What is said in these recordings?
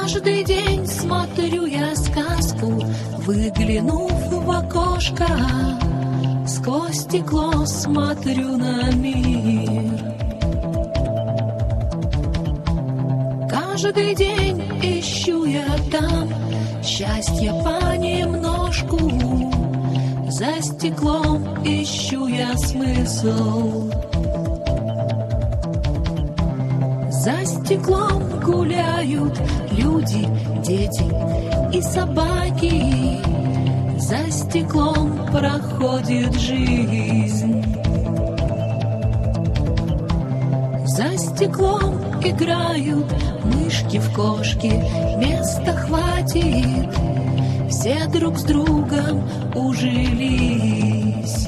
Каждый день смотрю я сказку, выглянув в окошко, сквозь стекло смотрю на мир. Каждый день ищу я там счастье понемножку, за стеклом ищу я смысл. За стеклом гуляют люди, дети и собаки. За стеклом проходит жизнь. За стеклом играют мышки в кошки. Места хватит, все друг с другом ужились.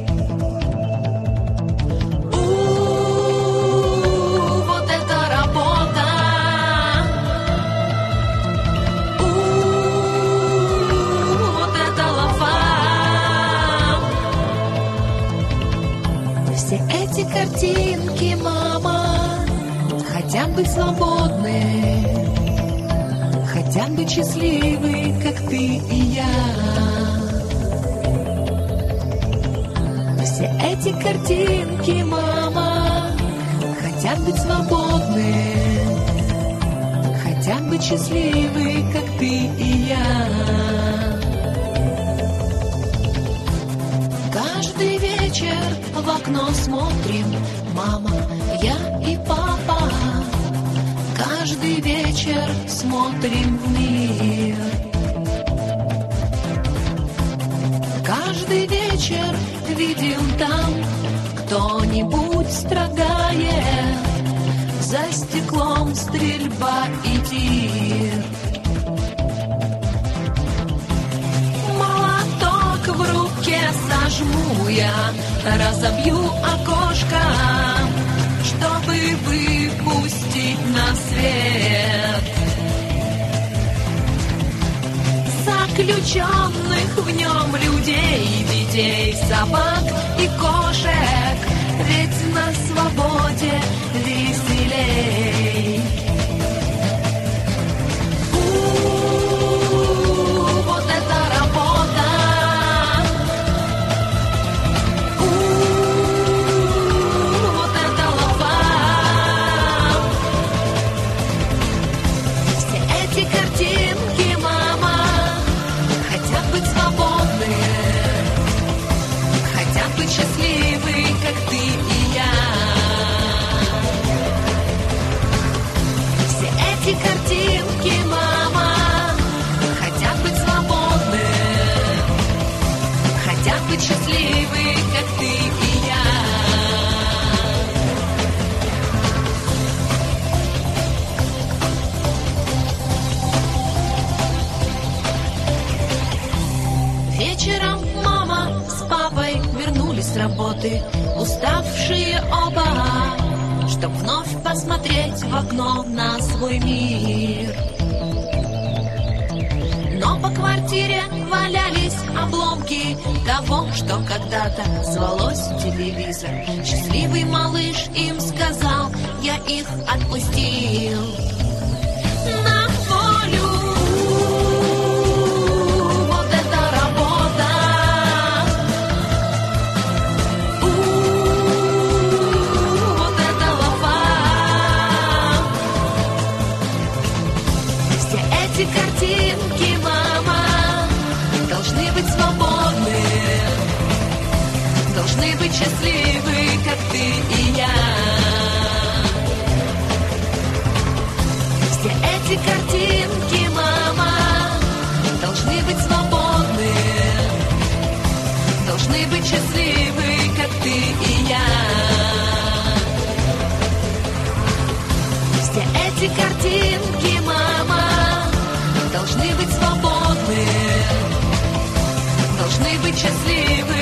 Картинки, мама, хотят быть свободны, хотят быть счастливы, как ты и я. Все эти картинки, мама, хотят быть свободны, хотят быть счастливы, как ты и я. Каждый вечер в окно смотрим, мама, я и папа. Каждый вечер смотрим в мир. Каждый вечер видим там, кто-нибудь страдает. За стеклом стрельба и тир. Молоток в руке сожму я, разобью окошко, чтобы выпустить на свет заключенных в нем людей, детей, собак и кошек. Ведь на свободе веселей. Вот это работа. Вот это лафа. Все эти картинки, мама, хотят быть свободны, хотят быть счастливы, как ты и я. Все эти картинки, мама, хотят быть свободны, хотят быть счастливы, как ты и я. Вечером мама с папой вернулись с работы, уставшие оба, чтоб вновь посмотреть в окно на свой мир. Но по квартире валялись обломки того, что когда-то звалось телевизор. Счастливый малыш им сказал, я их отпустил на волю. Вот это работа. Вот это лафа. Все эти картинки, мама, должны быть свободны, должны быть счастливы, как ты и я. Все эти картинки, мама, должны быть свободны, должны быть счастливы, как ты и я. Все эти картинки, мама, должны быть свободны, должны быть счастливы,